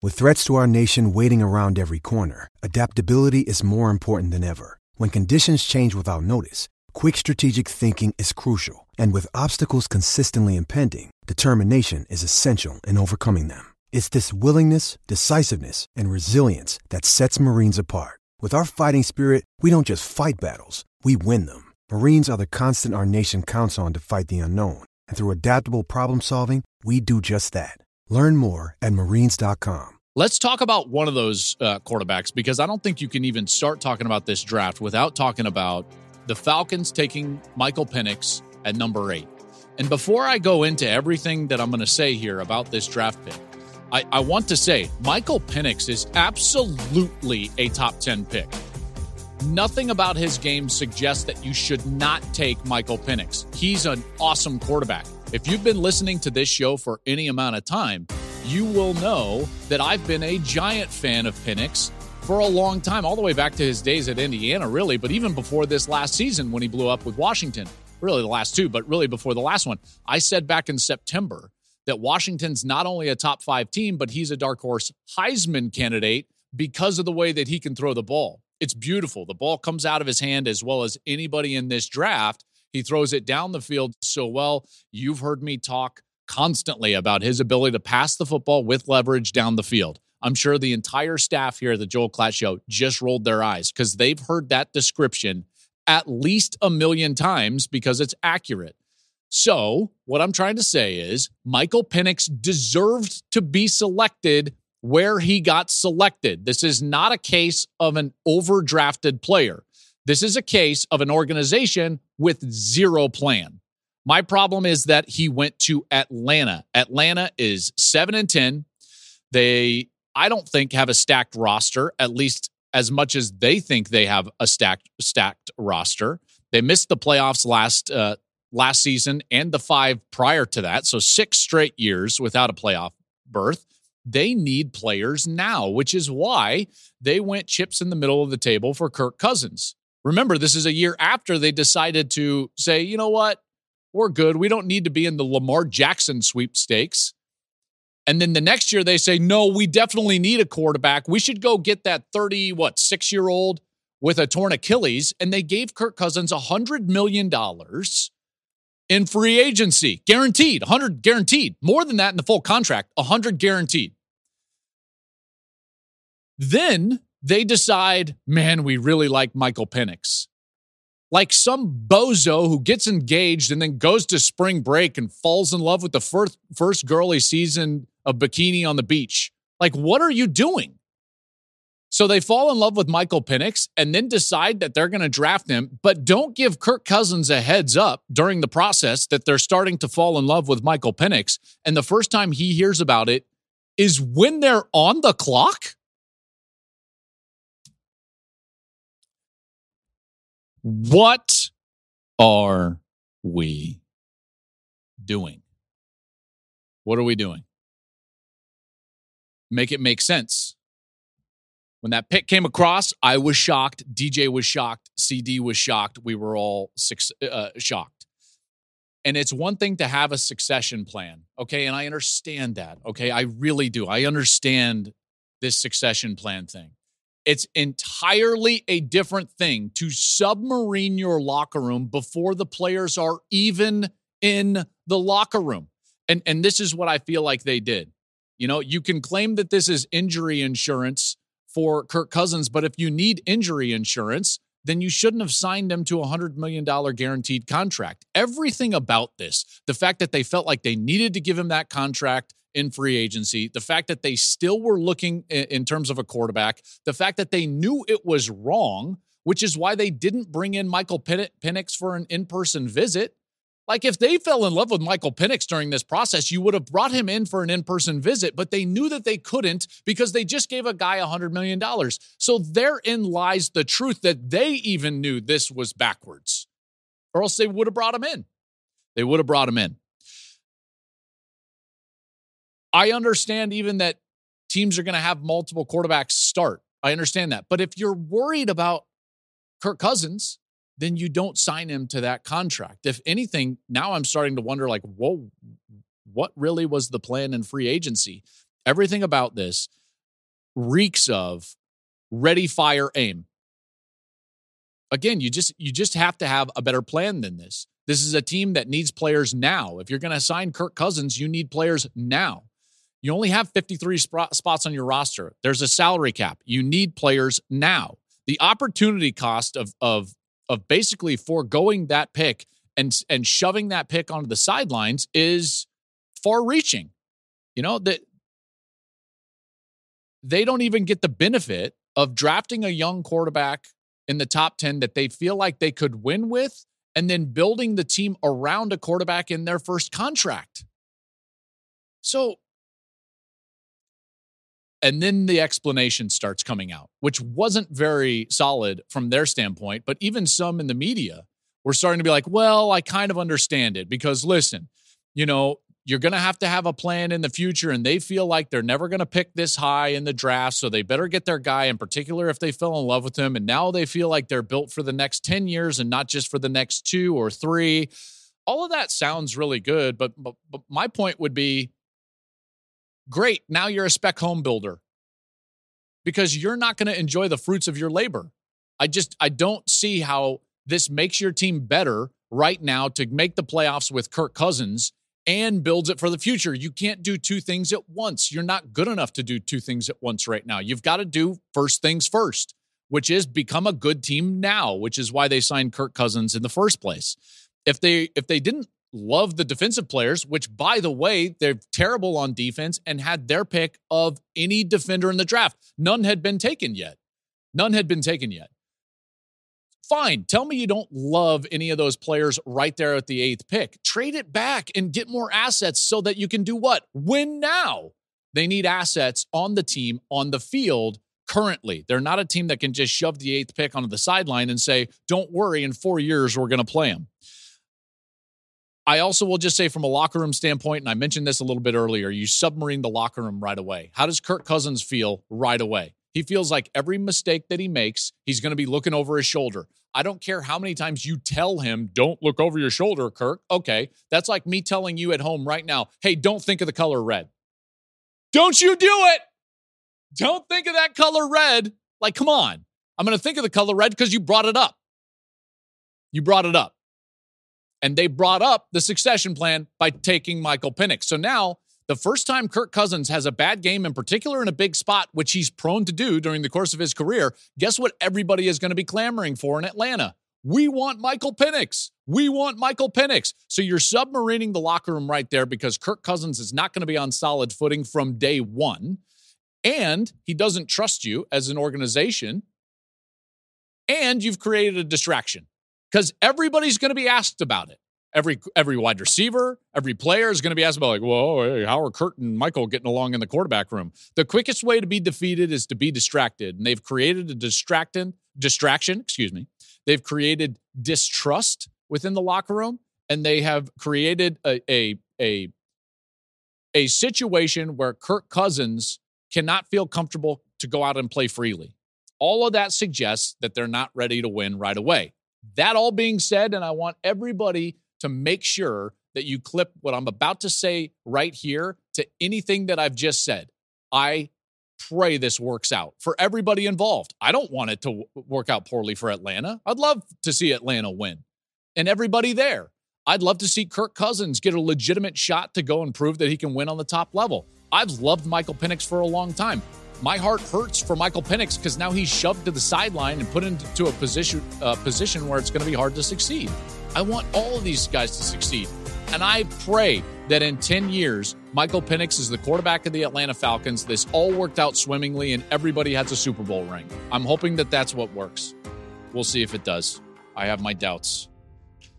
With threats to our nation waiting around every corner, adaptability is more important than ever. When conditions change without notice, quick strategic thinking is crucial. And with obstacles consistently impending, determination is essential in overcoming them. It's this willingness, decisiveness, and resilience that sets Marines apart. With our fighting spirit, we don't just fight battles, we win them. Marines are the constant our nation counts on to fight the unknown. And through adaptable problem solving, we do just that. Learn more at marines.com. Let's talk about one of those quarterbacks, because I don't think you can even start talking about this draft without talking about the Falcons taking Michael Penix at number 8. And before I go into everything that I'm going to say here about this draft pick, I want to say Michael Penix is absolutely a top 10 pick. Nothing about his game suggests that you should not take Michael Penix. He's an awesome quarterback. If you've been listening to this show for any amount of time, you will know that I've been a giant fan of Penix for a long time, all the way back to his days at Indiana, really, but even before this last season when he blew up with Washington. Really the last two, but really before the last one. I said back in September that Washington's not only a top 5 team, but he's a dark horse Heisman candidate because of the way that he can throw the ball. It's beautiful. The ball comes out of his hand as well as anybody in this draft. He throws it down the field so well. You've heard me talk constantly about his ability to pass the football with leverage down the field. I'm sure the entire staff here at the Joel Klatt Show just rolled their eyes because they've heard that description at least a million times because it's accurate. So what I'm trying to say is Michael Penix deserved to be selected where he got selected. This is not a case of an overdrafted player. This is a case of an organization with zero plan. My problem is that he went to Atlanta. Atlanta is 7-10. They, I don't think, have a stacked roster, at least as much as they think they have a stacked roster. They missed the playoffs last season and the 5 prior to that, so 6 straight years without a playoff berth. They need players now, which is why they went chips in the middle of the table for Kirk Cousins. Remember, this is a year after they decided to say, you know what? We're good. We don't need to be in the Lamar Jackson sweepstakes. And then the next year they say, no, we definitely need a quarterback. We should go get that 6-year-old with a torn Achilles. And they gave Kirk Cousins $100 million in free agency, guaranteed, 100 guaranteed, more than that in the full contract, 100 guaranteed. Then they decide, man, we really like Michael Penix. Like some bozo who gets engaged and then goes to spring break and falls in love with the first girl he sees in a bikini on the beach. Like, what are you doing? So they fall in love with Michael Penix and then decide that they're going to draft him, but don't give Kirk Cousins a heads up during the process that they're starting to fall in love with Michael Penix. And the first time he hears about it is when they're on the clock. What are we doing? What are we doing? Make it make sense. When that pick came across, I was shocked. DJ was shocked. CD was shocked. We were all shocked. And it's one thing to have a succession plan, okay? And I understand that, okay? I really do. I understand this succession plan thing. It's entirely a different thing to submarine your locker room before the players are even in the locker room. And this is what I feel like they did. You know, you can claim that this is injury insurance for Kirk Cousins, but if you need injury insurance, then you shouldn't have signed him to a $100 million guaranteed contract. Everything about this, the fact that they felt like they needed to give him that contract in free agency, the fact that they still were looking in terms of a quarterback, the fact that they knew it was wrong, which is why they didn't bring in Michael Penix for an in-person visit. Like, if they fell in love with Michael Penix during this process, you would have brought him in for an in-person visit, but they knew that they couldn't because they just gave a guy $100 million. So therein lies the truth that they even knew this was backwards, or else they would have brought him in. They would have brought him in. I understand even that teams are going to have multiple quarterbacks start. I understand that. But if you're worried about Kirk Cousins, then you don't sign him to that contract. If anything, now I'm starting to wonder, like, whoa, what really was the plan in free agency? Everything about this reeks of ready, fire, aim. Again, you just have to have a better plan than this. This is a team that needs players now. If you're going to sign Kirk Cousins, you need players now. You only have 53 spots on your roster. There's a salary cap. You need players now. The opportunity cost of basically foregoing that pick and shoving that pick onto the sidelines is far-reaching. That they don't even get the benefit of drafting a young quarterback in the top 10 that they feel like they could win with, and then building the team around a quarterback in their first contract. So, and then the explanation starts coming out, which wasn't very solid from their standpoint, but even some in the media were starting to be like, well, I kind of understand it because listen, you're going to have a plan in the future, and they feel like they're never going to pick this high in the draft, so they better get their guy, in particular if they fell in love with him, and now they feel like they're built for the next 10 years and not just for the next 2 or 3. All of that sounds really good, but my point would be, great, now you're a spec home builder because you're not going to enjoy the fruits of your labor. I don't see how this makes your team better right now to make the playoffs with Kirk Cousins and builds it for the future. You can't do two things at once. You're not good enough to do two things at once right now. You've got to do first things first, which is become a good team now, which is why they signed Kirk Cousins in the first place. If they didn't love the defensive players, which, by the way, they're terrible on defense and had their pick of any defender in the draft. None had been taken yet. Fine. Tell me you don't love any of those players right there at the 8th pick. Trade it back and get more assets so that you can do what? Win now. They need assets on the team, on the field currently. They're not a team that can just shove the 8th pick onto the sideline and say, don't worry, in 4 years, we're going to play them. I also will just say from a locker room standpoint, and I mentioned this a little bit earlier, you submarine the locker room right away. How does Kirk Cousins feel right away? He feels like every mistake that he makes, he's going to be looking over his shoulder. I don't care how many times you tell him, don't look over your shoulder, Kirk. Okay, that's like me telling you at home right now, hey, don't think of the color red. Don't you do it. Don't think of that color red. Like, come on. I'm going to think of the color red because you brought it up. And they brought up the succession plan by taking Michael Penix. So now, the first time Kirk Cousins has a bad game, in particular in a big spot, which he's prone to do during the course of his career, guess what everybody is going to be clamoring for in Atlanta? We want Michael Penix. So you're submarining the locker room right there because Kirk Cousins is not going to be on solid footing from day one, and he doesn't trust you as an organization, and you've created a distraction because everybody's going to be asked about it. Every wide receiver, every player is going to be asked about, like, whoa, hey, how are Kurt and Michael getting along in the quarterback room? The quickest way to be defeated is to be distracted. And they've created a distraction. They've created distrust within the locker room, and they have created a situation where Kirk Cousins cannot feel comfortable to go out and play freely. All of that suggests that they're not ready to win right away. That all being said, and I want everybody to make sure that you clip what I'm about to say right here to anything that I've just said. I pray this works out for everybody involved. I don't want it to work out poorly for Atlanta. I'd love to see Atlanta win and everybody there. I'd love to see Kirk Cousins get a legitimate shot to go and prove that he can win on the top level. I've loved Michael Penix for a long time. My heart hurts for Michael Penix because now he's shoved to the sideline and put into a position where it's going to be hard to succeed. I want all of these guys to succeed. And I pray that in 10 years, Michael Penix is the quarterback of the Atlanta Falcons. This all worked out swimmingly and everybody has a Super Bowl ring. I'm hoping that that's what works. We'll see if it does. I have my doubts.